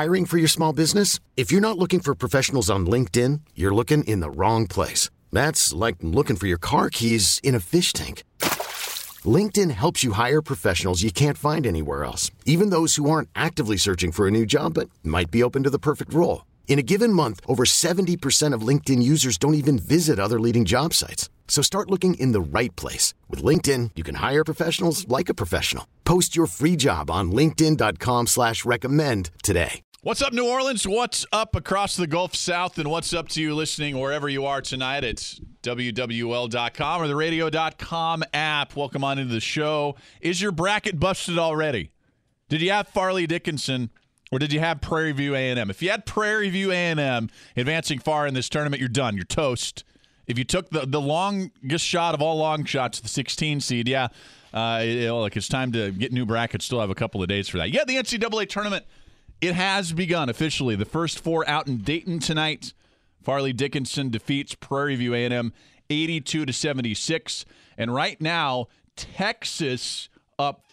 Hiring for your small business? If you're not looking for professionals on LinkedIn, you're looking in the wrong place. That's like looking for your car keys in a fish tank. LinkedIn helps you hire professionals you can't find anywhere else, even those who aren't actively searching for a new job but might be open to the perfect role. In a given month, over 70% of LinkedIn users don't even visit other leading job sites. So start looking in the right place. With LinkedIn, you can hire professionals like a professional. Post your free job on linkedin.com/recommend today. What's up, New Orleans? What's up across the Gulf South? And what's up to you listening wherever you are tonight? It's WWL.com or the radio.com app. Welcome on into the show. Is your bracket busted already? Did you have Farley Dickinson or did you have Prairie View A&M? If you had Prairie View A&M advancing far in this tournament, you're done. You're toast. If you took the longest shot of all long shots, the 16 seed, it's time to get new brackets. Still have a couple of days for that. Yeah, the NCAA tournament, it has begun officially. The first four out in Dayton tonight. Farley Dickinson defeats Prairie View A&M 82-76. And right now, Texas up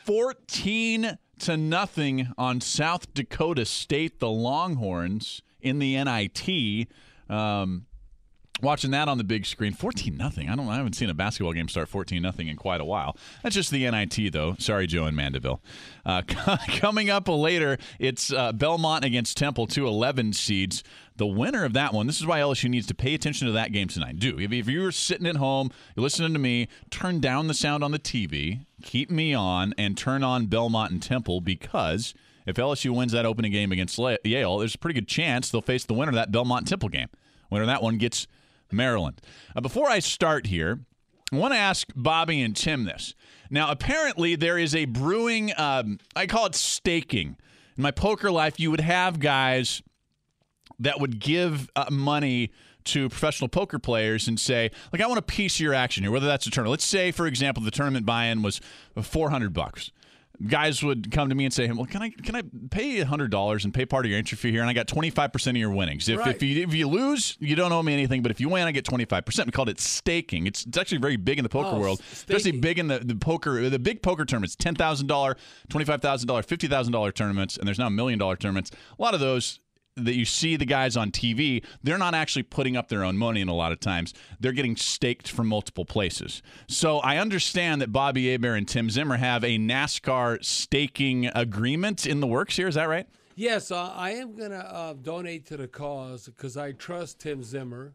14-0 on South Dakota State, the Longhorns, in the NIT. Watching that on the big screen, 14-0. I haven't seen a basketball game start 14-0 in quite a while. That's just the NIT, though. Sorry, Joe and Mandeville. Coming up later, it's Belmont against Temple, 2 11 seeds. The winner of that one, this is why LSU needs to pay attention to that game tonight. If you're sitting at home, you're listening to me, turn down the sound on the TV, keep me on, and turn on Belmont and Temple, because if LSU wins that opening game against Yale, there's a pretty good chance they'll face the winner of that Belmont-Temple game. Winner of that one gets Maryland. Before I start here, I want to ask Bobby and Tim this. Now, apparently there is a brewing, I call it staking. In my poker life, you would have guys that would give money to professional poker players and say, like, I want a piece of your action here, whether that's a tournament. Let's say, for example, the tournament buy-in was $400. Guys would come to me and say, well, can I pay you $100 and pay part of your entry fee here, and I got 25% of your winnings. If you lose, you don't owe me anything, but if you win, I get 25%. We called it staking. It's actually very big in the poker world, especially big in the big poker tournaments, $10,000, $25,000, $50,000 tournaments, and there's now $1 million tournaments. A lot of those that you see the guys on TV, they're not actually putting up their own money, and a lot of times they're getting staked from multiple places. So I understand that Bobby Hebert and Tim Zimmer have a NASCAR staking agreement in the works here. Is that right? Yes, I am going to donate to the cause because I trust Tim Zimmer.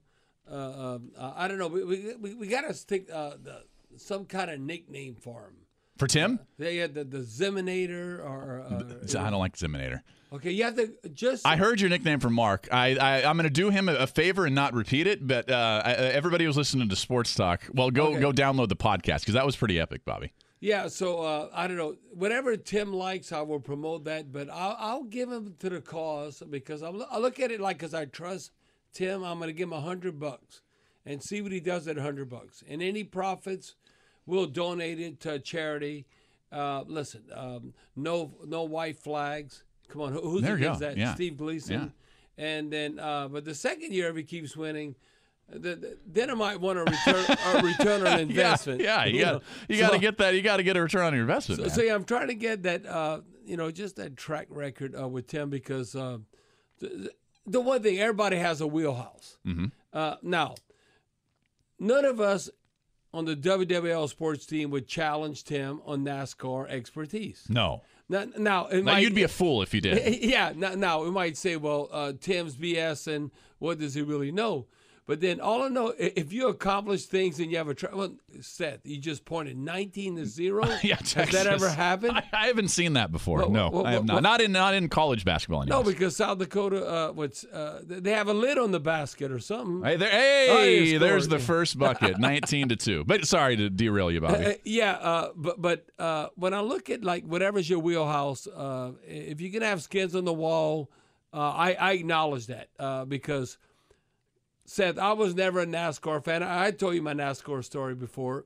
I don't know. We got to stick some kind of nickname for him. For Tim? They had the Ziminator or I don't like Ziminator. Okay, you have to just. I heard your nickname from Mark. I'm going to do him a favor and not repeat it, but everybody who's listening to Sports Talk, well, go download the podcast because that was pretty epic, Bobby. Yeah, so I don't know. Whatever Tim likes, I will promote that, but I'll give him to the cause because I look at it like because I trust Tim. I'm going to give him $100 and see what he does at $100, and any profits, we'll donate it to a charity. Listen, no white flags. Come on, who's against that? Yeah. Steve Gleason. Yeah. And then, but the second year, if he keeps winning, then I might want a return on investment. You got to get that. You got to get a return on your investment. So I'm trying to get that, just that track record with Tim because the one thing, everybody has a wheelhouse. Mm-hmm. Now, none of us on the WWL sports team would challenge Tim on NASCAR expertise. No. Now you'd be a fool if you did. Yeah. Now we might say, well, Tim's BS, and what does he really know? But then all I know, if you accomplish things and you have Seth, you just pointed 19-0. Yeah, Texas. Has that ever happened? I haven't seen that before. I have not. Not in college basketball. Anyways. No, because South Dakota, they have a lid on the basket or something. There's the first bucket, 19-2. But sorry to derail you, Bobby. But when I look at like whatever's your wheelhouse, if you can have skins on the wall, I acknowledge that because. Seth, I was never a NASCAR fan. I told you my NASCAR story before.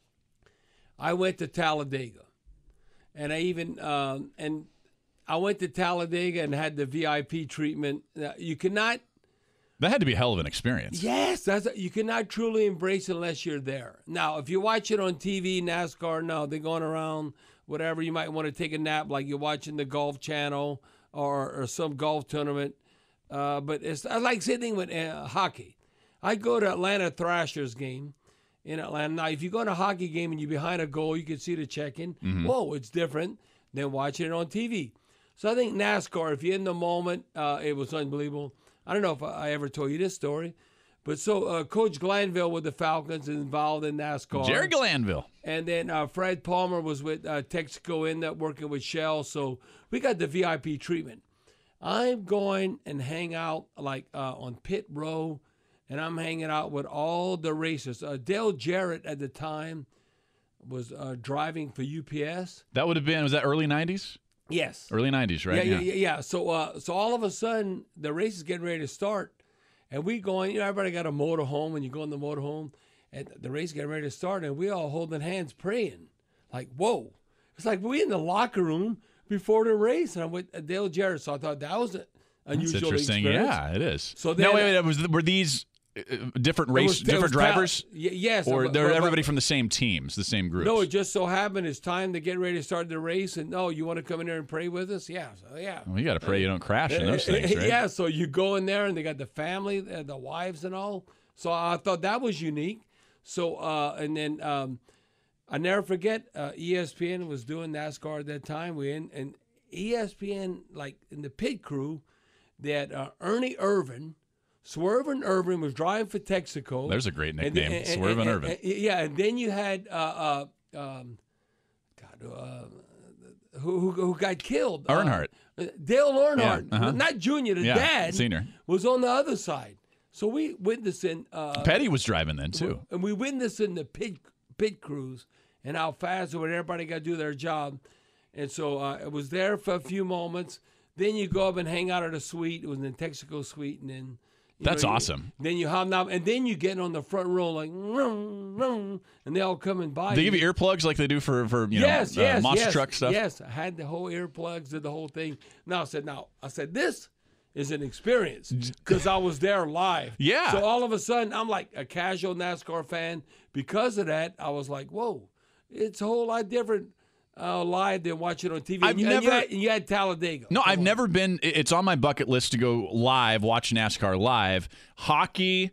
I went to Talladega, and I went to Talladega and had the VIP treatment. You cannot. That had to be a hell of an experience. Yes, you cannot truly embrace it unless you're there. Now, if you watch it on TV, NASCAR, no, they're going around, whatever. You might want to take a nap like you're watching the Golf Channel or some golf tournament. But I like sitting with hockey. I go to Atlanta Thrashers game in Atlanta. Now, if you go to a hockey game and you're behind a goal, you can see the check-in. Mm-hmm. Whoa, it's different than watching it on TV. So I think NASCAR, if you're in the moment, it was unbelievable. I don't know if I ever told you this story. But so Coach Glanville with the Falcons is involved in NASCAR. Jerry Glanville. And then Fred Palmer was with Texaco, ended up working with Shell. So we got the VIP treatment. I'm going and hang out like on pit row, and I'm hanging out with all the racers. Dale Jarrett at the time was driving for UPS. That would have been, was that early 90s? Yes. Early 90s, right? Yeah. So all of a sudden, the race is getting ready to start. And we going, everybody got a motorhome, and you go in the motorhome, and the race is getting ready to start, and we all holding hands praying. Like, whoa. It's like we in the locker room before the race, and I'm with Dale Jarrett. So I thought that was an unusual That's interesting. experience. Yeah, it is. So then, now, wait, were these different drivers? Yes. Or they're everybody from the same teams, the same groups? No, it just so happened it's time to get ready to start the race, and you want to come in there and pray with us? Yeah. So, yeah. Well, you got to pray you don't crash in those things, right? Yeah, so you go in there, and they got the family, the wives and all. So I thought that was unique. So, and then I never forget, ESPN was doing NASCAR at that time. And ESPN, like in the pit crew, they had Ernie Irvan. Swervin Irvin was driving for Texaco. There's a great nickname, Swervin Irvin. Yeah, and then you had who got killed? Earnhardt. Dale Earnhardt, Yeah, not Junior, the dad, senior, was on the other side. So we witnessed in Petty was driving then too, and we witnessed in the pit crews and how fast when everybody got to do their job. And so I was there for a few moments. Then you go up and hang out at a suite. It was in the Texaco suite, and then. That's awesome. Then you hobnob, and then you get on the front row like, vroom, vroom, and they all coming by. They give you earplugs like they do for monster truck stuff. Yes, I had the whole earplugs, did the whole thing. I said this is an experience because I was there live. Yeah. So all of a sudden, I'm like a casual NASCAR fan. Because of that, I was like, whoa, it's a whole lot different. Live than watch it on TV. You had Talladega. No, I've never been. It's on my bucket list to go live, watch NASCAR live. Hockey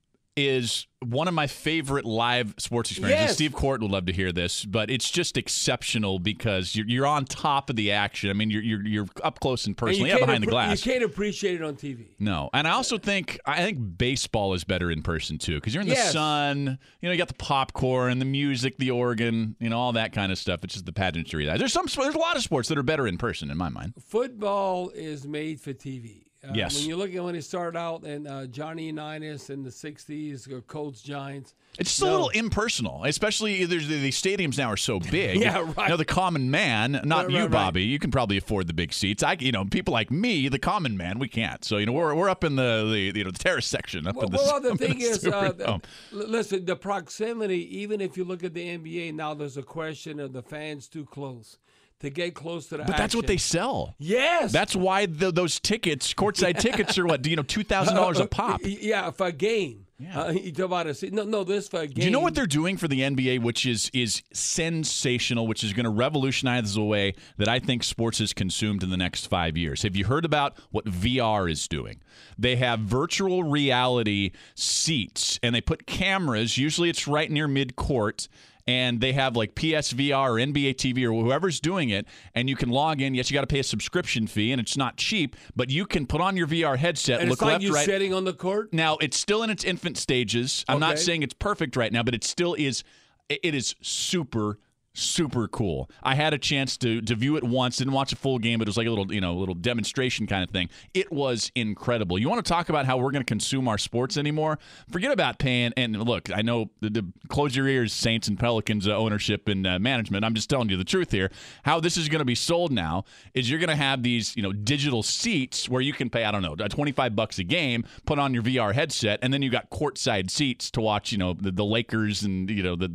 is one of my favorite live sports experiences. Yes. Steve Court would love to hear this, but it's just exceptional because you're on top of the action. I mean, you're up close and personal, behind the glass. You can't appreciate it on TV. No, and I also think baseball is better in person too because you're in the sun. You got the popcorn, the music, the organ, all that kind of stuff. It's just the pageantry. There's a lot of sports that are better in person in my mind. Football is made for TV. Yes. When you look at when it started out and Johnny Unitas in the 60s, Colts, Giants. It's just a little impersonal, especially the stadiums now are so big. Yeah, right. The common man, not you, Bobby, you can probably afford the big seats. People like me, the common man, we can't. So, we're up in the terrace section. The thing is, listen, the proximity, even if you look at the NBA, now there's a question of the fans too close. To get close to the action. But that's what they sell. Yes. That's why those tickets, courtside tickets, are what, $2,000 a pop. Yeah, for a game. Yeah. You talk about this for a game. Do you know what they're doing for the NBA, which is sensational, which is going to revolutionize the way that I think sports is consumed in the next 5 years? Have you heard about what VR is doing? They have virtual reality seats, and they put cameras. Usually it's right near mid-court. And they have like PSVR or NBA TV or whoever's doing it, and you can log in. Yes, you got to pay a subscription fee, and it's not cheap, but you can put on your VR headset, and look left, it's like right. sitting on the court? Now, it's still in its infant stages. I'm not saying it's perfect right now, but it still is. It is super cool. I had a chance to view it once. Didn't watch a full game, but it was like a little demonstration kind of thing. It was incredible. You want to talk about how we're going to consume our sports anymore? Forget about paying. And look, I know the close your ears, Saints and Pelicans ownership and management. I'm just telling you the truth here. How this is going to be sold now is you're going to have these digital seats where you can pay $25 a game, put on your VR headset, and then you got courtside seats to watch the Lakers and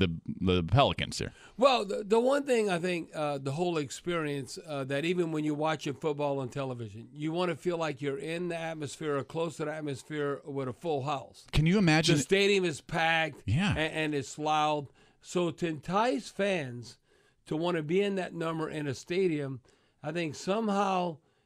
the Pelicans here. Well, the one thing I think, the whole experience, that even when you're watching football on television, you want to feel like you're in the atmosphere or close to the atmosphere with a full house. Can you imagine? The stadium is packed yeah. and it's loud. So to entice fans to want to be in that number in a stadium, I think somehow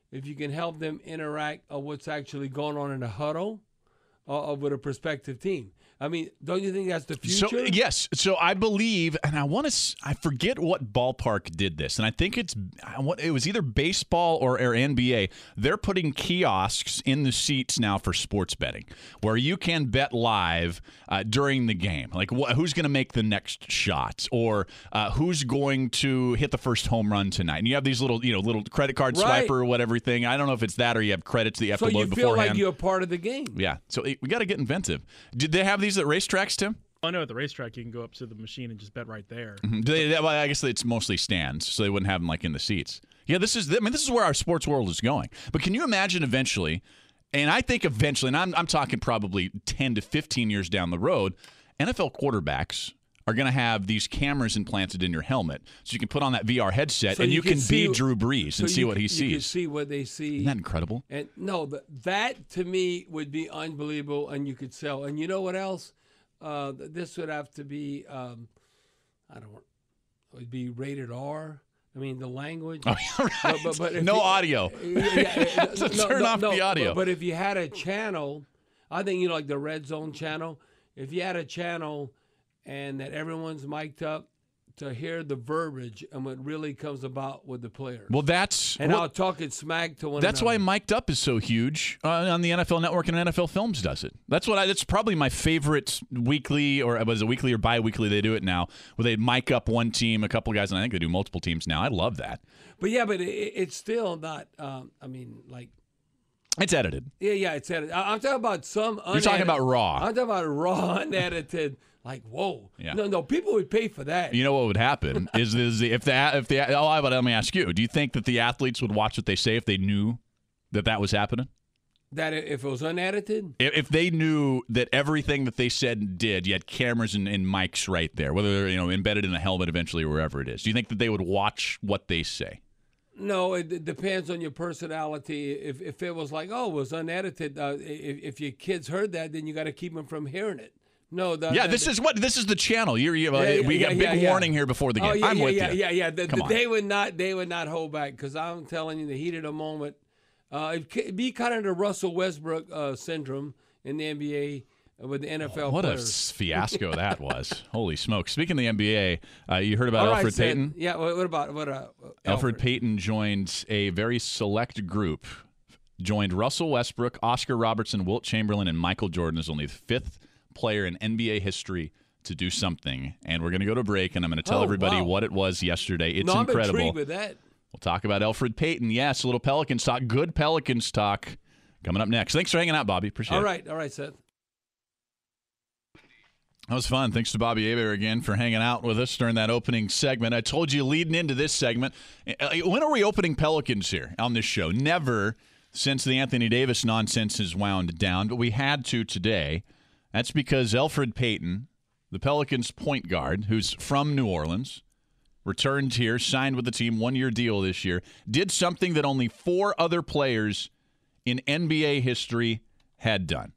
if you can help them interact of what's actually going on in the huddle with a prospective team. I mean, don't you think that's the future? So, yes. So I believe, and I forget what ballpark did this, and I think it was either baseball or NBA. They're putting kiosks in the seats now for sports betting, where you can bet live during the game, like who's going to make the next shot, or who's going to hit the first home run tonight. And you have these little credit card swiper or whatever thing. I don't know if it's that or you have credits that you have to load beforehand. So you feel like you're a part of the game. Yeah. So we got to get inventive. Did they have these at racetracks, Tim? I know at the racetrack you can go up to the machine and just bet right there. Mm-hmm. Well, I guess it's mostly stands, so they wouldn't have them like in the seats. Yeah, this is where our sports world is going. But can you imagine eventually? And I think eventually, and I'm talking probably 10 to 15 years down the road, NFL quarterbacks are going to have these cameras implanted in your helmet, so you can put on that VR headset and you can be Drew Brees and see what he sees. You can see what they see. Isn't that incredible? And no, that to me would be unbelievable, and you could sell. And you know what else? This would have to be, it would be rated R. I mean, the language. Oh, right. But no audio. Turn off the audio. But if you had a channel, I think, like the Red Zone channel, if you had a channel and that everyone's mic'd up to hear the verbiage and what really comes about with the players. Well, I'll talk it smack to one That's another. why Mic'd Up is so huge on the NFL Network, and NFL Films does it. That's probably my favorite weekly, or was it weekly or bi-weekly they do it now, where they mic up one team, a couple guys, and I think they do multiple teams now. I love that. But it's still not, it's edited. Yeah, it's edited. I'm talking about some unedited. You're talking about raw. I'm talking about raw, unedited. Like, whoa. Yeah. No, people would pay for that. You know what would happen is let me ask you, do you think that the athletes would watch what they say if they knew that was happening? That if it was unedited? If they knew that everything that they said and did, you had cameras and mics right there, whether they're embedded in a helmet eventually or wherever it is, do you think that they would watch what they say? No, it depends on your personality. If it was like, it was unedited, if your kids heard that, then you got to keep them from hearing it. No, this is the channel. We got a big warning here before the game. I'm with you. Yeah. They would not hold back, because I'm telling you, the heat of the moment. It'd be kind of the Russell Westbrook syndrome in the NBA with the NFL what players. A fiasco that was. Holy smokes. Speaking of the NBA, you heard about Elfrid Payton? Yeah, what about Elfrid Payton joined a very select group. Joined Russell Westbrook, Oscar Robertson, Wilt Chamberlain, and Michael Jordan as only the fifth player in NBA history to do something. And we're going to go to break, and I'm going to tell everybody what it was yesterday. It's incredible. I'm intrigued with that. We'll talk about Elfrid Payton. Yes, a little Pelicans talk. Good Pelicans talk coming up next. Thanks for hanging out, Bobby. Appreciate it. All right, Seth. That was fun. Thanks to Bobby Hebert again for hanging out with us during that opening segment. I told you leading into this segment, when are we opening Pelicans here on this show? Never since the Anthony Davis nonsense has wound down, but we had to today. That's because Elfrid Payton, the Pelicans point guard, who's from New Orleans, returned here, signed with the team, one-year deal this year, did something that only 4 other players in NBA history had done.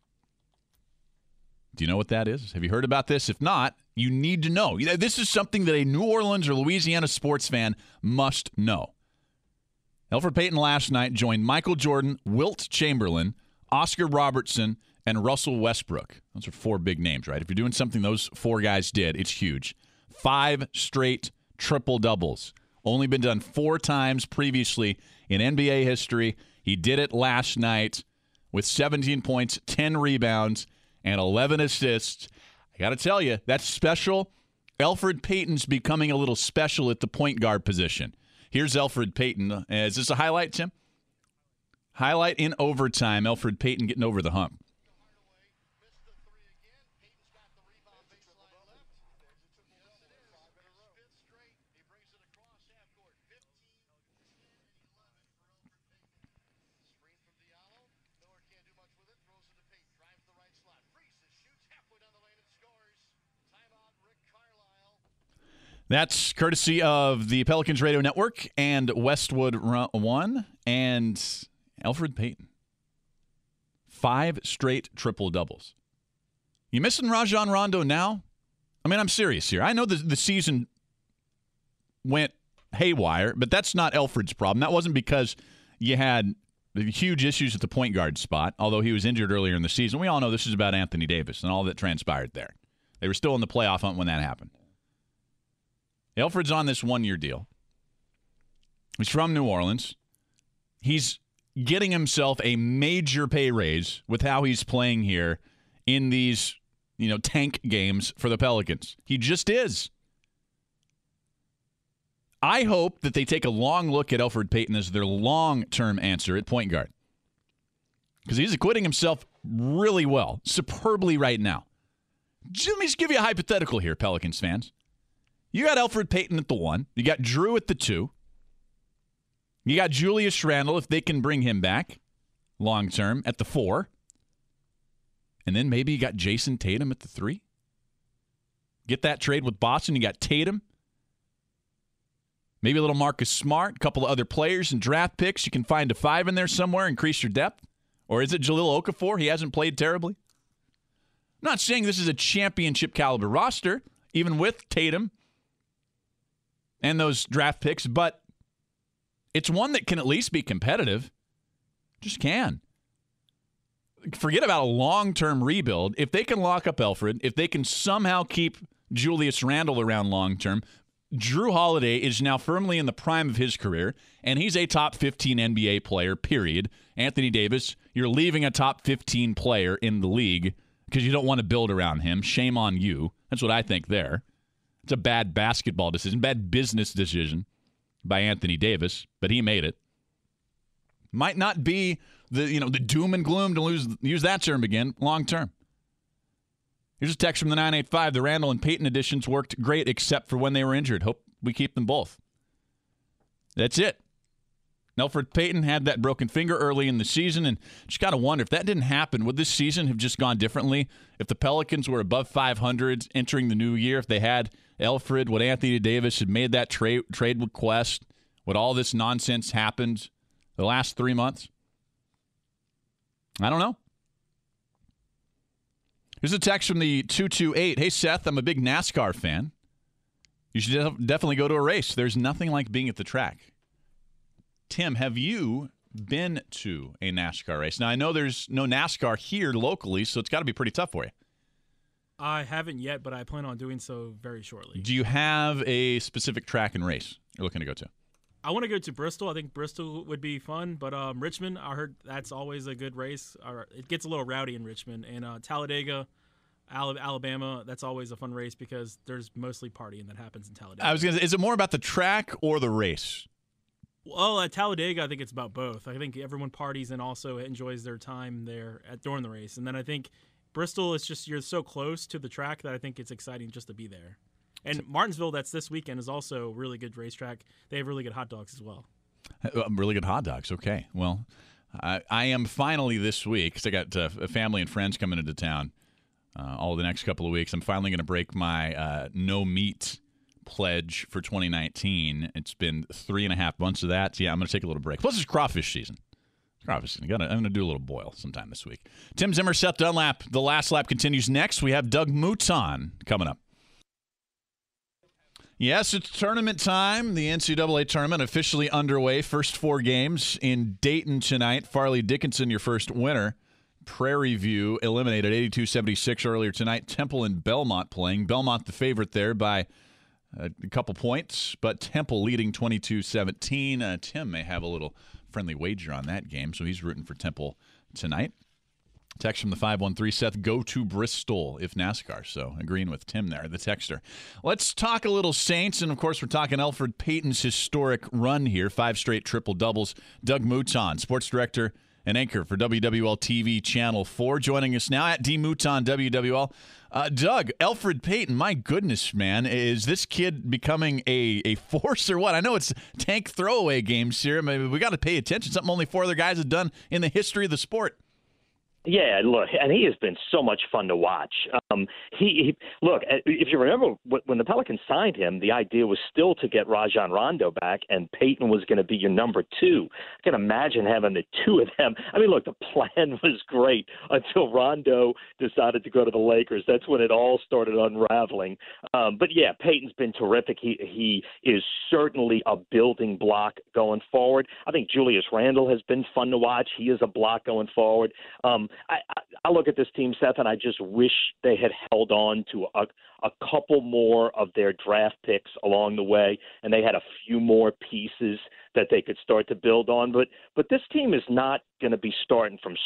Do you know what that is? Have you heard about this? If not, you need to know. This is something that a New Orleans or Louisiana sports fan must know. Elfrid Payton last night joined Michael Jordan, Wilt Chamberlain, Oscar Robertson, and Russell Westbrook. Those are 4 big names, right? If you're doing something those 4 guys did, it's huge. 5 straight triple-doubles. Only been done 4 times previously in NBA history. He did it last night with 17 points, 10 rebounds, and 11 assists. I got to tell you, that's special. Elfrid Payton's becoming a little special at the point guard position. Here's Elfrid Payton. Is this a highlight, Tim? Highlight in overtime. Elfrid Payton getting over the hump. That's courtesy of the Pelicans Radio Network and Westwood One and Elfrid Payton. 5 straight triple-doubles. You missing Rajon Rondo now? I mean, I'm serious here. I know the season went haywire, but that's not Elfrid's problem. That wasn't because You had huge issues at the point guard spot, although he was injured earlier in the season. We all know this is about Anthony Davis and all that transpired there. They were still in the playoff hunt when that happened. Elfrid's on this one-year deal. He's from New Orleans. He's getting himself a major pay raise with how he's playing here in these, tank games for the Pelicans. He just is. I hope that they take a long look at Elfrid Payton as their long-term answer at point guard. Because he's acquitting himself really well, superbly right now. Let me just give you a hypothetical here, Pelicans fans. You got Elfrid Payton at the 1. You got Drew at the 2. You got Julius Randle, if they can bring him back long-term, at the 4. And then maybe you got Jason Tatum at the 3. Get that trade with Boston. You got Tatum. Maybe a little Marcus Smart, a couple of other players and draft picks. You can find a 5 in there somewhere, increase your depth. Or is it Jahlil Okafor? He hasn't played terribly. I'm not saying this is a championship caliber roster, even with Tatum and those draft picks, but it's one that can at least be competitive. Just can. Forget about a long-term rebuild. If they can lock up Elfrid, if they can somehow keep Julius Randle around long-term, Drew Holiday is now firmly in the prime of his career, and he's a top 15 NBA player, period. Anthony Davis, you're leaving a top 15 player in the league because you don't want to build around him. Shame on you. That's what I think there. It's a bad basketball decision, bad business decision by Anthony Davis, but he made it. Might not be the doom and gloom to use that term again long term. Here's a text from the 985. The Randle and Payton additions worked great except for when they were injured. Hope we keep them both. That's it. Elfrid Payton had that broken finger early in the season, and just got to wonder if that didn't happen, would this season have just gone differently? If the Pelicans were above 500 entering the new year, if they had Elfrid, would Anthony Davis had made that trade request, would all this nonsense happened the last 3 months? I don't know. Here's a text from the 228. Hey, Seth, I'm a big NASCAR fan. You should definitely go to a race. There's nothing like being at the track. Tim, have you been to a NASCAR race? Now, I know there's no NASCAR here locally, so it's got to be pretty tough for you. I haven't yet, but I plan on doing so very shortly. Do you have a specific track and race you're looking to go to? I want to go to Bristol. I think Bristol would be fun, but Richmond, I heard that's always a good race. It gets a little rowdy in Richmond. And Talladega, Alabama, that's always a fun race because there's mostly partying that happens in Talladega. I was going to say, is it more about the track or the race? Well, at Talladega, I think it's about both. I think everyone parties and also enjoys their time there during the race. And then I think Bristol is just, you're so close to the track that I think it's exciting just to be there. And Martinsville, that's this weekend, is also a really good racetrack. They have really good hot dogs as well. Really good hot dogs. Okay. Well, I am finally this week, because I got family and friends coming into town all the next couple of weeks. I'm finally going to break my no meat pledge for 2019. It's been 3.5 months of that. So yeah, I'm going to take a little break. Plus, it's crawfish season. I'm going to do a little boil sometime this week. Tim Zimmer, Seth Dunlap. The last lap continues next. We have Doug Mouton coming up. Yes, it's tournament time. The NCAA tournament officially underway. First 4 games in Dayton tonight. Farley Dickinson, your first winner. Prairie View eliminated 82-76 earlier tonight. Temple and Belmont playing. Belmont the favorite there by a couple points, but Temple leading 22-17. Tim may have a little friendly wager on that game, so he's rooting for Temple tonight. Text from the 513, Seth, go to Bristol if NASCAR. So agreeing with Tim there, the texter. Let's talk a little Saints, and of course we're talking Elfrid Payton's historic run here, 5 straight triple-doubles. Doug Mouton, sports director and anchor for WWL TV Channel 4, joining us now at DMouton WWL. Doug, Elfrid Payton, my goodness, man, is this kid becoming a force or what? I know it's tank throwaway games here. Maybe we got to pay attention. Something only 4 other guys have done in the history of the sport. Yeah, look, and he has been so much fun to watch. He look, if you remember when the Pelicans signed him, the idea was still to get Rajon Rondo back, and Peyton was going to be your number two. I can imagine having the two of them. I mean, look, the plan was great until Rondo decided to go to the Lakers. That's when it all started unraveling. But yeah, Peyton's been terrific. He is certainly a building block going forward. I think Julius Randle has been fun to watch. He is a block going forward. I look at this team, Seth, and I just wish they had held on to a couple more of their draft picks along the way, and they had a few more pieces that they could start to build on. But this team is not going to be starting from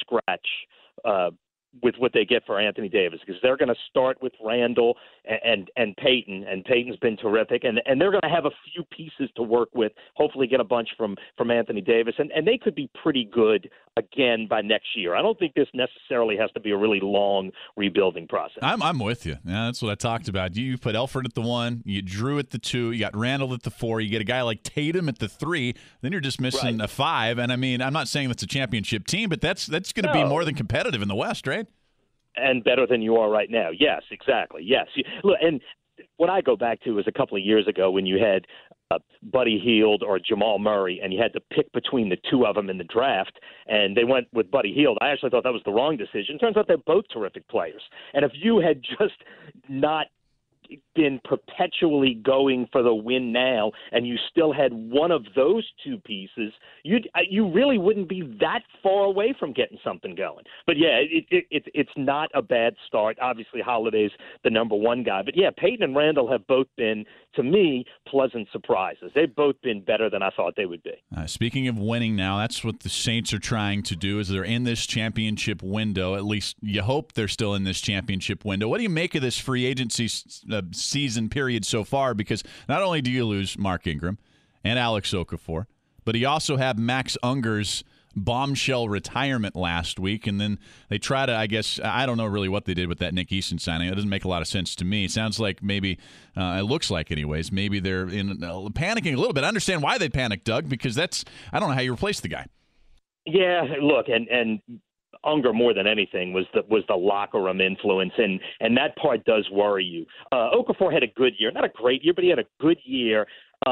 scratch with what they get for Anthony Davis, because they're going to start with Randall and Peyton, and Peyton's been terrific, and they're going to have a few pieces to work with, hopefully get a bunch from Anthony Davis, and they could be pretty good again by next year. I don't think this necessarily has to be a really long rebuilding process. I'm with you. Yeah, that's what I talked about. You put Elfrid at the 1, you Drew at the 2, you got Randall at the 4, you get a guy like Tatum at the 3, then you're just missing a 5. And I mean, I'm not saying that's a championship team, but that's going to be more than competitive in the West, right? And better than you are right now. Yes, exactly. Yes. Look, and what I go back to is a couple of years ago when you had Buddy Hield or Jamal Murray, and you had to pick between the two of them in the draft, and they went with Buddy Hield. I actually thought that was the wrong decision. Turns out they're both terrific players. And if you had just not been perpetually going for the win now, and you still had one of those two pieces, you really wouldn't be that far away from getting something going. But yeah, it's not a bad start. Obviously, Holiday's the number 1 guy, but yeah, Peyton and Randall have both been, to me, pleasant surprises. They've both been better than I thought they would be. Speaking of winning now, that's what the Saints are trying to do. Is they're in this championship window. At least you hope they're still in this championship window. What do you make of this free agency season period so far? Because not only do you lose Mark Ingram and Alex Okafor, but you also have Max Unger's bombshell retirement last week, and then they try to, I guess, I don't know really what they did with that Nick Easton signing. It doesn't make a lot of sense to me. It sounds like maybe, it looks like anyways, maybe they're panicking a little bit. I understand why they panicked, Doug, because I don't know how you replace the guy. Yeah, look, and Unger more than anything was the locker room influence, and that part does worry you. Okafor had a good year, not a great year, but he had a good year.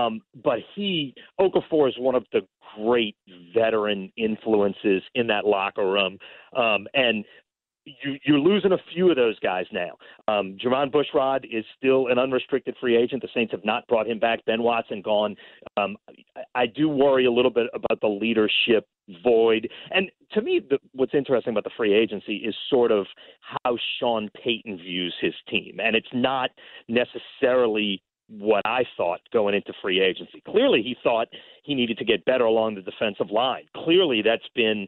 But Okafor is one of the great veteran influences in that locker room, and you're losing a few of those guys now. Jermon Bushrod is still an unrestricted free agent. The Saints have not brought him back. Ben Watson gone. I do worry a little bit about the leadership void. And to me, what's interesting about the free agency is sort of how Sean Payton views his team. And it's not necessarily what I thought going into free agency. Clearly, he thought he needed to get better along the defensive line. Clearly, that's been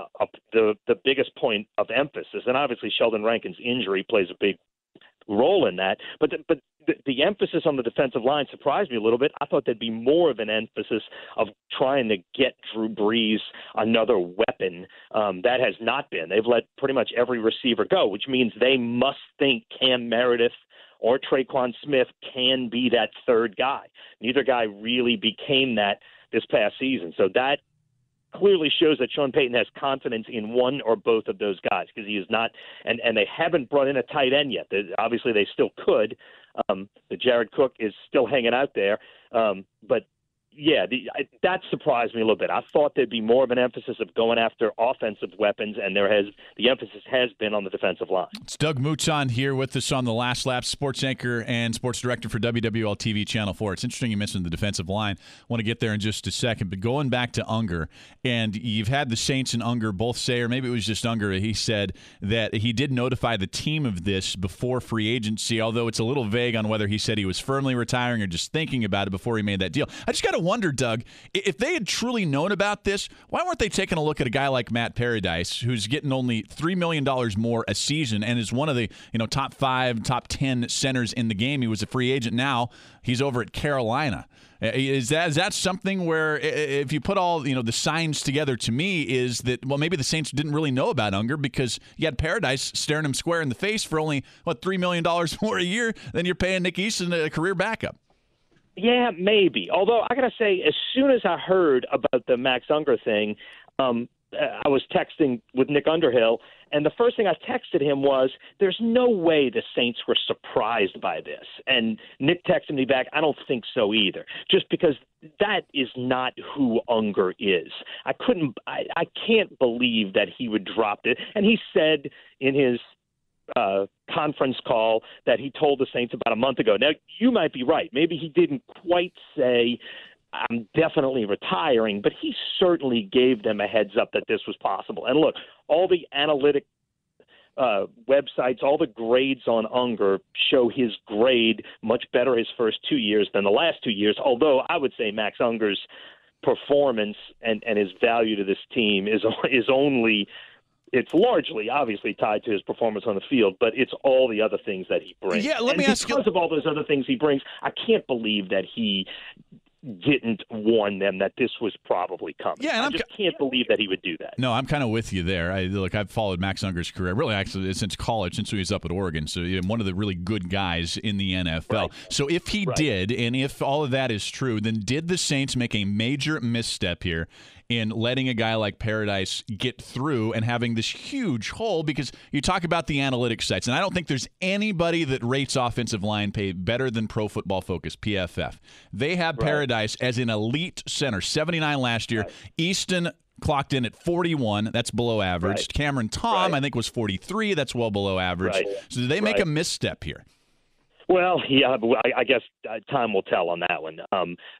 the biggest point of emphasis. And obviously, Sheldon Rankins' injury plays a big role in that. But the emphasis on the defensive line surprised me a little bit. I thought there'd be more of an emphasis of trying to get Drew Brees another weapon. That has not been. They've let pretty much every receiver go, which means they must think Cam Meredith or Traquan Smith can be that third guy. Neither guy really became that this past season. So that clearly shows that Sean Payton has confidence in one or both of those guys, because he is not, and they haven't brought in a tight end yet. Obviously, they still could. The Jared Cook is still hanging out there. But yeah, that surprised me a little bit. I thought there'd be more of an emphasis of going after offensive weapons, and the emphasis has been on the defensive line. It's Doug Mouton here with us on The Last Lap, sports anchor and sports director for WWL TV Channel 4. It's interesting you mentioned the defensive line. I want to get there in just a second, but going back to Unger, and you've had the Saints and Unger both say, or maybe it was just Unger, he said that he did notify the team of this before free agency, although it's a little vague on whether he said he was firmly retiring or just thinking about it before he made that deal. I just got to wonder, Doug, if they had truly known about this, why weren't they taking a look at a guy like Matt Paradise, who's getting only $3 million more a season and is one of the top 5, top 10 centers in the game? He was a free agent. Now he's over at Carolina. Is that something where, if you put all the signs together, to me is that, well, maybe the Saints didn't really know about Unger because you had Paradise staring him square in the face for only $3 million more a year than you're paying Nick Easton, a career backup. Yeah, maybe. Although I got to say, as soon as I heard about the Max Unger thing, I was texting with Nick Underhill, and the first thing I texted him was, there's no way the Saints were surprised by this. And Nick texted me back, I don't think so either, just because that is not who Unger is. I can't believe that he would drop it. And he said in his conference call that he told the Saints about a month ago. Now, you might be right. Maybe he didn't quite say, I'm definitely retiring, but he certainly gave them a heads up that this was possible. And look, all the analytic websites, all the grades on Unger show his grade much better his first 2 years than the last 2 years, although I would say Max Unger's performance and his value to this team is only – it's largely, obviously, tied to his performance on the field, but it's all the other things that he brings. Yeah, let me ask you. Because of all those other things he brings, I can't believe that he didn't warn them that this was probably coming. Yeah, and I just can't believe that he would do that. No, I'm kind of with you there. I've followed Max Unger's career, really, actually, since college, since he was up at Oregon. So one of the really good guys in the NFL. Right. So if he did, and if all of that is true, then did the Saints make a major misstep here in letting a guy like Paradise get through and having this huge hole? Because you talk about the analytics sites, and I don't think there's anybody that rates offensive line play better than Pro Football Focus, PFF. They have Paradise as an elite center, 79 last year. Easton clocked in at 41. That's below average. Right. Cameron Tom, I think, was 43. That's well below average. Right. So did they make a misstep here? Well, yeah, I guess time will tell on that one.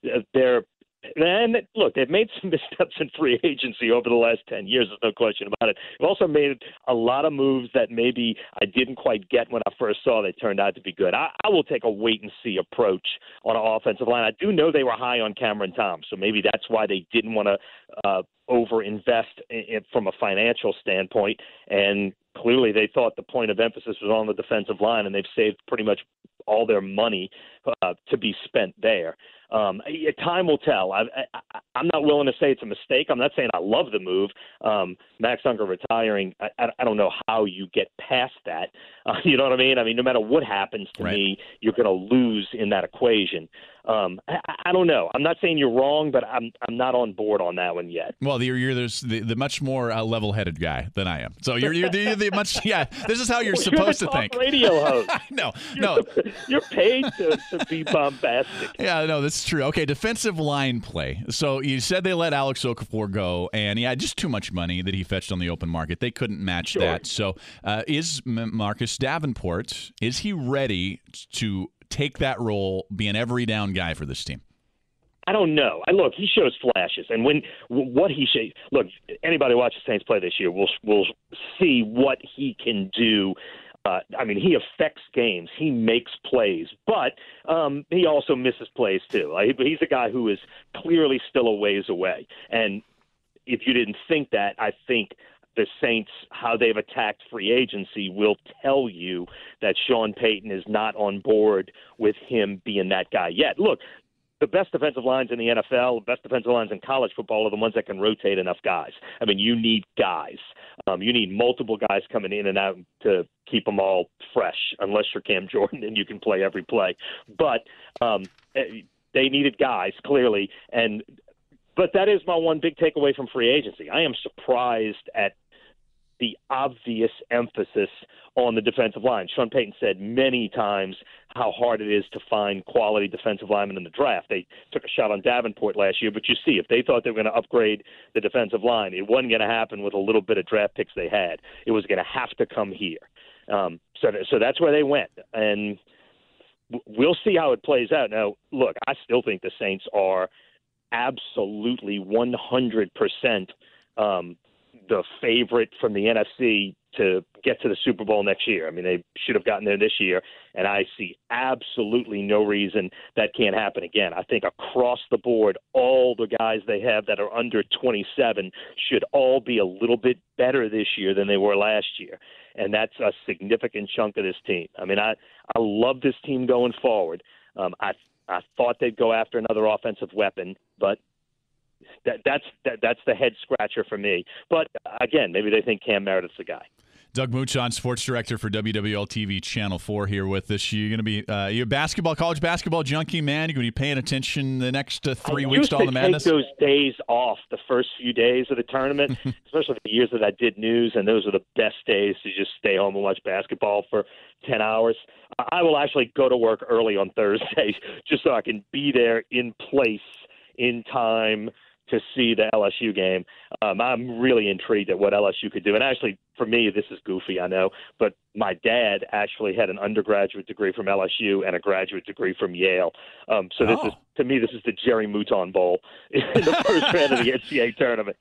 And look, they've made some missteps in free agency over the last 10 years. There's no question about it. They've also made a lot of moves that maybe I didn't quite get when I first saw they turned out to be good. I will take a wait-and-see approach on an offensive line. I do know they were high on Cameron Tom, so maybe that's why they didn't want to over-invest from a financial standpoint. And clearly they thought the point of emphasis was on the defensive line, and they've saved pretty much all their money to be spent there. Time will tell. I'm not willing to say it's a mistake. I'm not saying I love the move. Max Unger retiring, I don't know how you get past that. You know what I mean? I mean, no matter what happens to me, you're going to lose in that equation. I don't know. I'm not saying you're wrong, but I'm not on board on that one yet. Well, you're the much more level-headed guy than I am. So you're the much This is how you're supposed to think. Radio host. No. You're paid to be bombastic. Yeah, no, that's true. Okay, defensive line play. So you said they let Alex Okafor go, and just too much money that he fetched on the open market. They couldn't match that. So is Marcus Davenport, is he ready to take that role, be an every down guy for this team? I don't know. Look, he shows flashes, and what he shows. Look, anybody who watches Saints play this year will see what he can do. I mean, he affects games. He makes plays, but he also misses plays too. He's a guy who is clearly still a ways away. And if you didn't think that, I think the Saints, how they've attacked free agency, will tell you that Sean Payton is not on board with him being that guy yet. Look, the best defensive lines in the NFL, the best defensive lines in college football are the ones that can rotate enough guys. I mean, you need guys. You need multiple guys coming in and out to keep them all fresh, unless you're Cam Jordan and you can play every play. But they needed guys, clearly. But that is my one big takeaway from free agency. I am surprised at the obvious emphasis on the defensive line. Sean Payton said many times how hard it is to find quality defensive linemen in the draft. They took a shot on Davenport last year, but you see, if they thought they were going to upgrade the defensive line, it wasn't going to happen with a little bit of draft picks they had. It was going to have to come here. So that's where they went. And we'll see how it plays out. Now, look, I still think the Saints are absolutely 100% the favorite from the NFC to get to the Super Bowl next year. I mean, they should have gotten there this year, and I see absolutely no reason that can't happen again. I think across the board, all the guys they have that are under 27 should all be a little bit better this year than they were last year, and that's a significant chunk of this team. I mean, I love this team going forward. I thought they'd go after another offensive weapon, but that's the head scratcher for me. But again, maybe they think Cam Meredith's the guy. Doug Mouton, sports director for WWL TV Channel 4 here with us. You're going to be you a college basketball junkie, man? You're going to be paying attention the next 3 weeks to all the madness? I used to take those days off, the first few days of the tournament, especially the years that I did news, and those are the best days to just stay home and watch basketball for 10 hours. I will actually go to work early on Thursdays just so I can be there in place in time to see the LSU game. I'm really intrigued at what LSU could do. And actually, for me, this is goofy, I know, but my dad actually had an undergraduate degree from LSU and a graduate degree from Yale. This is, to me, this is the Jerry Mouton Bowl in the first round of the NCAA tournament.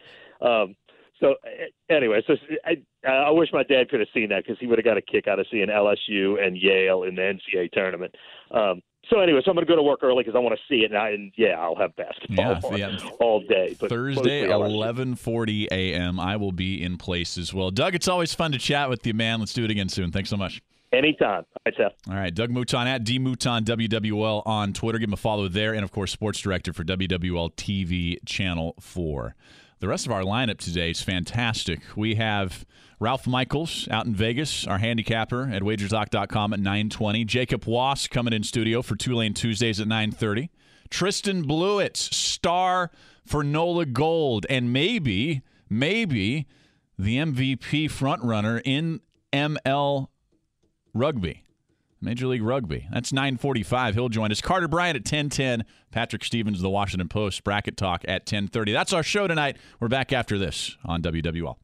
I wish my dad could have seen that because he would have got a kick out of seeing LSU and Yale in the NCAA tournament. So I'm going to go to work early because I want to see it, and I'll have basketball all day. But Thursday, 11:40 a.m., I will be in place as well. Doug, it's always fun to chat with you, man. Let's do it again soon. Thanks so much. Anytime. All right, Seth. All right, Doug Mouton at DMouton WWL on Twitter. Give him a follow there, and, of course, sports director for WWL TV Channel 4. The rest of our lineup today is fantastic. We have Ralph Michaels out in Vegas, our handicapper at wagertalk.com at 9:20. Jacob Wass coming in studio for Tulane Tuesdays at 9:30. Tristan Blewett, star for NOLA Gold, and maybe the MVP frontrunner in ML Rugby. Major League Rugby. That's 9:45. He'll join us. Carter Bryant at 10:10. Patrick Stevens, The Washington Post. Bracket Talk at 10:30. That's our show tonight. We're back after this on WWL.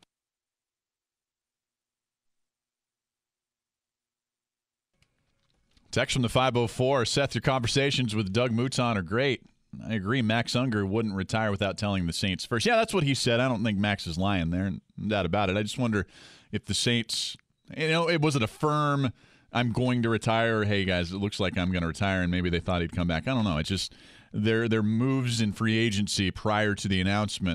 Text from the 504. Seth, your conversations with Doug Mouton are great. I agree. Max Unger wouldn't retire without telling the Saints first. Yeah, that's what he said. I don't think Max is lying there. No doubt about it. I just wonder if the Saints, it wasn't a firm, I'm going to retire, or, hey, guys, it looks like I'm going to retire, and maybe they thought he'd come back. I don't know. It's just their moves in free agency prior to the announcement.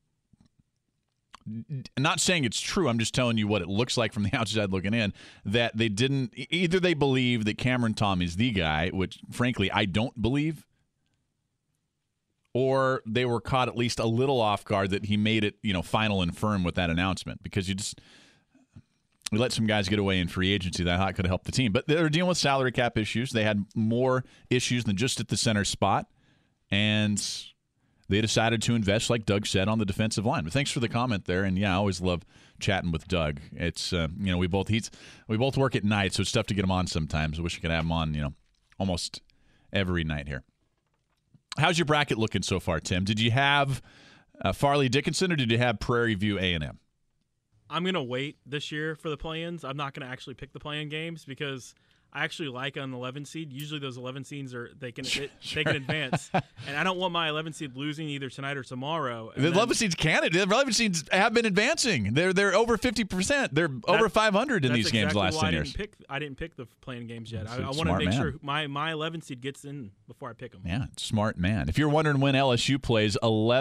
Not saying it's true. I'm just telling you what it looks like from the outside looking in, that they didn't – either they believe that Cameron Tom is the guy, which, frankly, I don't believe, or they were caught at least a little off guard that he made it, final and firm with that announcement, because we let some guys get away in free agency that I thought could have helped the team. But they're dealing with salary cap issues. They had more issues than just at the center spot. And they decided to invest, like Doug said, on the defensive line. But thanks for the comment there. And, I always love chatting with Doug. It's, we both work at night, so it's tough to get him on sometimes. I wish I could have him on, almost every night here. How's your bracket looking so far, Tim? Did you have Farley Dickinson, or did you have Prairie View A&M? I'm going to wait this year for the play-ins. I'm not going to actually pick the play-in games because I actually like an 11 seed. Usually those 11 seeds they can advance, and I don't want my 11 seed losing either tonight or tomorrow. The 11 seeds can. The 11 seeds have been advancing. They're over 50%. They're over 500 in these games last 10 years. I didn't pick the play-in games yet. I want to make sure my 11 seed gets in before I pick them. Yeah, smart man. If you're wondering when LSU plays,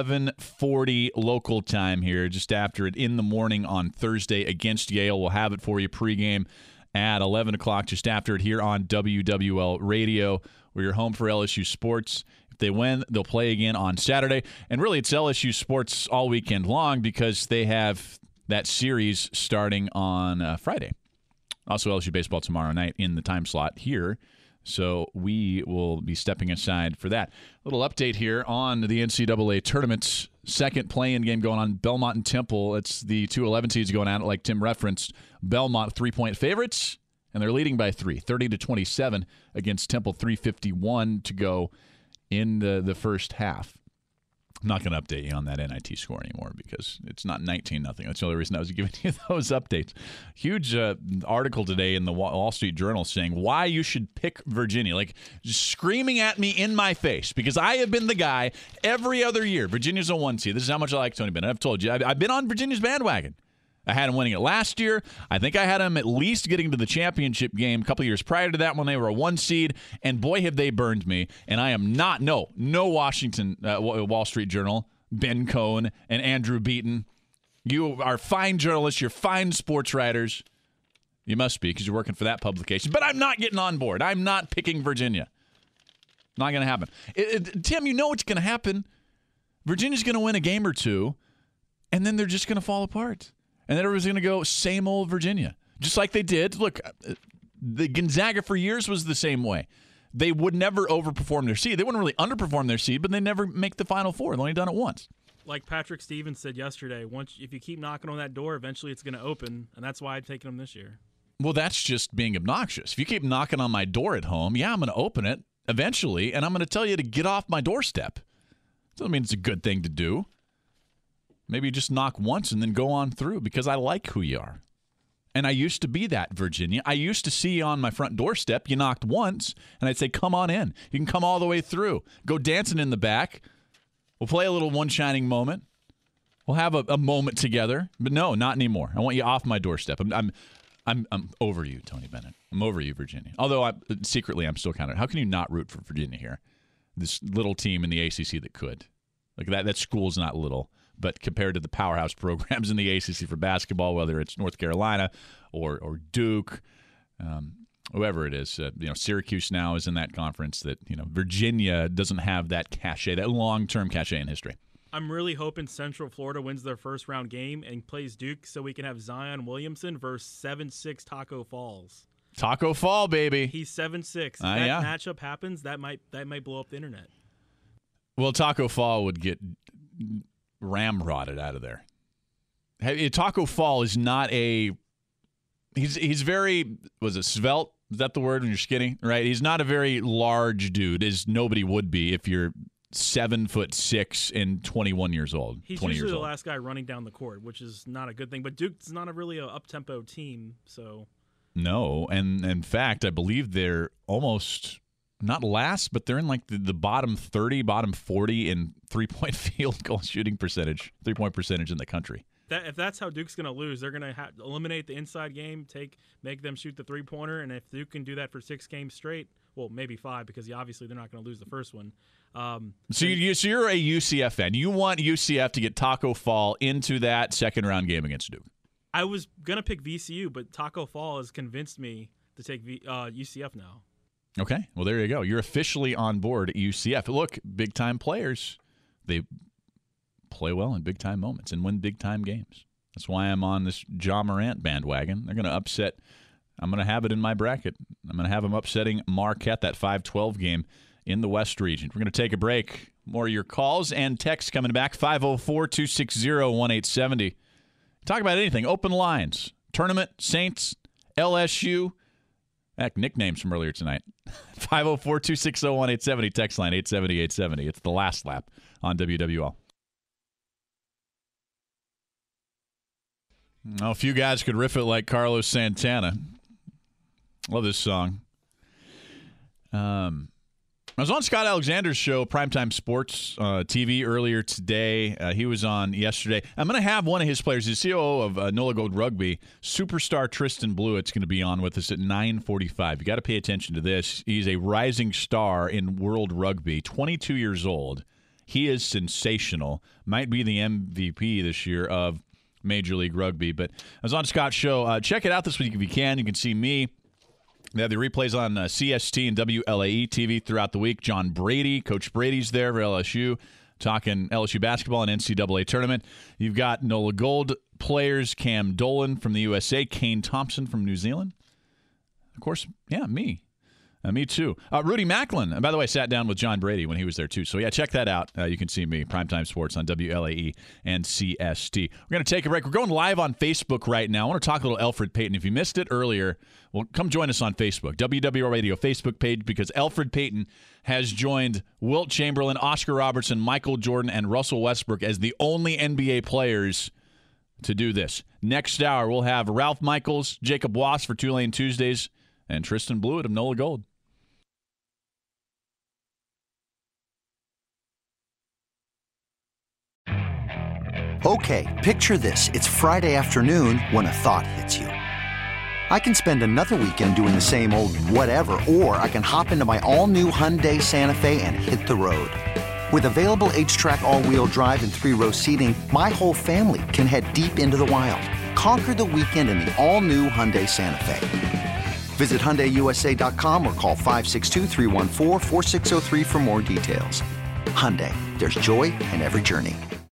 11:40 local time here, just after it in the morning on Thursday against Yale. We'll have it for you pregame at 11 o'clock, just after it here on WWL Radio. We're home for LSU sports. If they win, they'll play again on Saturday. And really, it's LSU sports all weekend long because they have that series starting on Friday. Also, LSU baseball tomorrow night in the time slot here. So we will be stepping aside for that. A little update here on the NCAA tournament's second play-in game going on, Belmont and Temple. It's the two 11 seeds going at it, like Tim referenced. Belmont 3-point favorites, and they're leading by 3, 30-27 against Temple, 3:51 to go in the first half. I'm not going to update you on that NIT score anymore because it's not 19-0. That's the only reason I was giving you those updates. Huge article today in the Wall Street Journal saying why you should pick Virginia. Like, just screaming at me in my face because I have been the guy every other year. Virginia's a 1 seed. This is how much I like Tony Bennett. I've told you. I've been on Virginia's bandwagon. I had him winning it last year. I think I had him at least getting to the championship game a couple years prior to that when they were a 1 seed. And boy, have they burned me. And I am not, no Washington, Wall Street Journal, Ben Cohen and Andrew Beaton. You are fine journalists. You're fine sports writers. You must be because you're working for that publication. But I'm not getting on board. I'm not picking Virginia. Not going to happen. Tim, you know what's going to happen. Virginia's going to win a game or two, and then they're just going to fall apart. And then everybody's going to go, same old Virginia. just like they did. Look, the Gonzaga for years was the same way. They would never overperform their seed. They wouldn't really underperform their seed, but they never make the Final Four. They've only done it once. Like Patrick Stevens said yesterday, if you keep knocking on that door, eventually it's going to open, and that's why I've taken them this year. Well, that's just being obnoxious. If you keep knocking on my door at home, I'm going to open it eventually, and I'm going to tell you to get off my doorstep. Doesn't mean it's a good thing to do. Maybe just knock once and then go on through because I like who you are. And I used to be that, Virginia. I used to see you on my front doorstep. You knocked once, and I'd say, come on in. You can come all the way through. Go dancing in the back. We'll play a little one shining moment. We'll have a moment together. But no, not anymore. I want you off my doorstep. I'm over you, Tony Bennett. I'm over you, Virginia. Although secretly I'm still kind of. How can you not root for Virginia here? This little team in the ACC that could. Like that school's not little, but compared to the powerhouse programs in the ACC for basketball, whether it's North Carolina or Duke, whoever it is, Syracuse now is in that conference. That Virginia doesn't have that cachet, that long-term cachet in history. I'm really hoping Central Florida wins their first round game and plays Duke so we can have Zion Williamson versus 7'6" Taco Falls. Taco Fall, baby. He's 7'6". If that matchup happens, that might blow up the internet. Well, Taco Fall would get ramrodded out of there. Taco Fall is not a. He's very svelte? Is that the word when you're skinny? Right. He's not a very large dude, as nobody would be if you're 7'6" and 21 years old. He's usually the last guy running down the court, which is not a good thing. But Duke's not really an up-tempo team, so. No, and in fact, I believe they're almost not last, but they're in like the bottom 30, bottom 40 in three-point field goal shooting percentage, three-point percentage in the country. If that's how Duke's going to lose, they're going to eliminate the inside game, make them shoot the three-pointer, and if Duke can do that for 6 games straight, well, maybe 5 because obviously they're not going to lose the first one. So you're a UCF fan. You want UCF to get Taco Fall into that second-round game against Duke. I was going to pick VCU, but Taco Fall has convinced me to take UCF now. Okay, well, there you go. You're officially on board at UCF. Look, big-time players, they play well in big-time moments and win big-time games. That's why I'm on this Ja Morant bandwagon. They're going to upset. I'm going to have it in my bracket. I'm going to have them upsetting Marquette, that 5-12 game in the West region. We're going to take a break. More of your calls and texts coming back, 504-260-1870. Talk about anything. Open lines. Tournament, Saints, LSU. Heck, nicknames from earlier tonight. 504-260-1870. Text line 870-870. It's the last lap on WWL. Well, a few guys could riff it like Carlos Santana. Love this song. I was on Scott Alexander's show, Primetime Sports TV, earlier today. He was on yesterday. I'm going to have one of his players, the COO of NOLA Gold Rugby, superstar Tristan Blewett's going to be on with us at 9:45. You got to pay attention to this. He's a rising star in World Rugby, 22 years old. He is sensational. Might be the MVP this year of Major League Rugby. But I was on Scott's show. Check it out this week if you can. You can see me. They have the replays on CST and WLAE TV throughout the week. John Brady, Coach Brady's there for LSU, talking LSU basketball and NCAA tournament. You've got NOLA Gold players, Cam Dolan from the USA, Kane Thompson from New Zealand. Of course, yeah, me. Me too. Rudy Macklin, by the way, sat down with John Brady when he was there too. So, yeah, check that out. You can see me, Primetime Sports on WLAE and CST. We're going to take a break. We're going live on Facebook right now. I want to talk a little Elfrid Payton. If you missed it earlier, well, come join us on Facebook, WWL Radio Facebook page, because Elfrid Payton has joined Wilt Chamberlain, Oscar Robertson, Michael Jordan, and Russell Westbrook as the only NBA players to do this. Next hour, we'll have Ralph Michaels, Jacob Wass for Tulane Tuesdays, and Tristan Blewett of NOLA Gold. Okay, picture this. It's Friday afternoon when a thought hits you. I can spend another weekend doing the same old whatever, or I can hop into my all-new Hyundai Santa Fe and hit the road. With available H-Track all-wheel drive and 3-row seating, my whole family can head deep into the wild. Conquer the weekend in the all-new Hyundai Santa Fe. Visit HyundaiUSA.com or call 562-314-4603 for more details. Hyundai, there's joy in every journey.